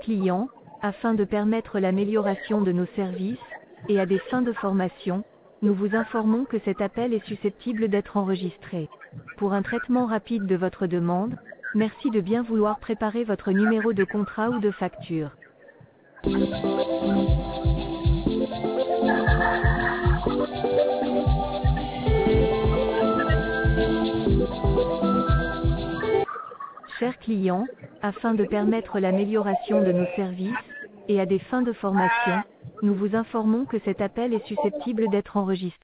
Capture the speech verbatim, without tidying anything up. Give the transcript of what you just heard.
clients, afin de permettre l'amélioration de nos services, et à des fins de formation, nous vous informons que cet appel est susceptible d'être enregistré. Pour un traitement rapide de votre demande, merci de bien vouloir préparer votre numéro de contrat ou de facture. Chers clients, afin de permettre l'amélioration de nos services, et à des fins de formation, nous vous informons que cet appel est susceptible d'être enregistré.